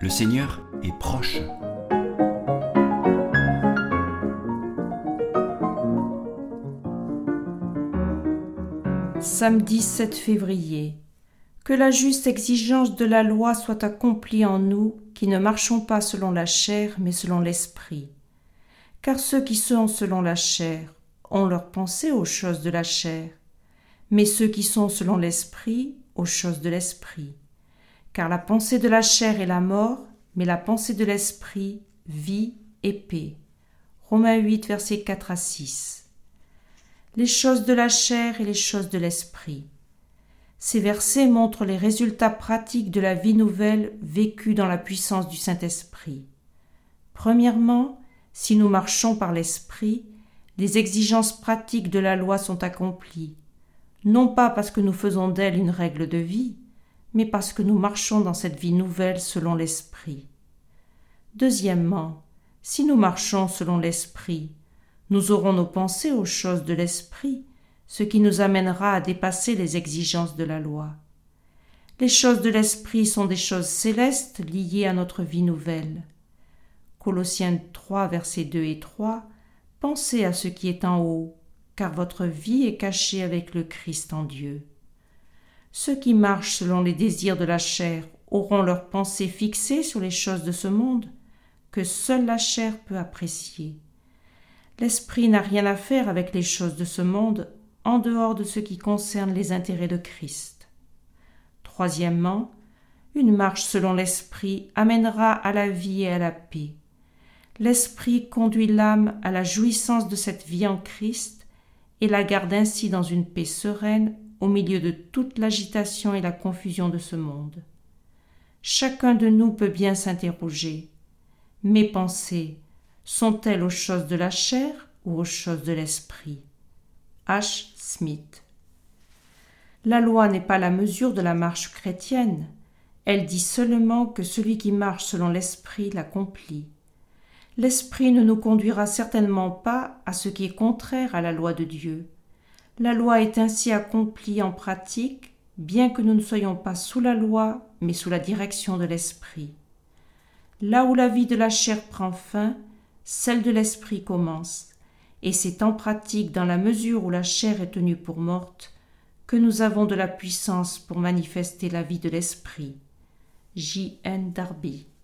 Le Seigneur est proche. Samedi 7 février. Que la juste exigence de la loi soit accomplie en nous, qui ne marchons pas selon la chair, mais selon l'esprit. Car ceux qui sont selon la chair ont leur pensée aux choses de la chair, mais ceux qui sont selon l'esprit aux choses de l'esprit. Car la pensée de la chair est la mort, mais la pensée de l'esprit, vie et paix. Romains 8, versets 4 à 6. Les choses de la chair et les choses de l'esprit. Ces versets montrent les résultats pratiques de la vie nouvelle vécue dans la puissance du Saint-Esprit. Premièrement, si nous marchons par l'Esprit, les exigences pratiques de la loi sont accomplies, non pas parce que nous faisons d'elle une règle de vie, mais parce que nous marchons dans cette vie nouvelle selon l'Esprit. Deuxièmement, si nous marchons selon l'Esprit, nous aurons nos pensées aux choses de l'Esprit, ce qui nous amènera à dépasser les exigences de la loi. Les choses de l'Esprit sont des choses célestes liées à notre vie nouvelle. Colossiens 3, versets 2 et 3, « Pensez à ce qui est en haut, car votre vie est cachée avec le Christ en Dieu. » Ceux qui marchent selon les désirs de la chair auront leurs pensées fixées sur les choses de ce monde, que seule la chair peut apprécier. L'esprit n'a rien à faire avec les choses de ce monde, en dehors de ce qui concerne les intérêts de Christ. Troisièmement, une marche selon l'esprit amènera à la vie et à la paix. L'esprit conduit l'âme à la jouissance de cette vie en Christ et la garde ainsi dans une paix sereine au milieu de toute l'agitation et la confusion de ce monde. Chacun de nous peut bien s'interroger. Mes pensées sont-elles aux choses de la chair ou aux choses de l'esprit? H. Smith. La loi n'est pas la mesure de la marche chrétienne. Elle dit seulement que celui qui marche selon l'esprit l'accomplit. L'esprit ne nous conduira certainement pas à ce qui est contraire à la loi de Dieu. La loi est ainsi accomplie en pratique, bien que nous ne soyons pas sous la loi, mais sous la direction de l'esprit. Là où la vie de la chair prend fin, celle de l'esprit commence. Et c'est en pratique, dans la mesure où la chair est tenue pour morte, que nous avons de la puissance pour manifester la vie de l'esprit. J. N. Darby.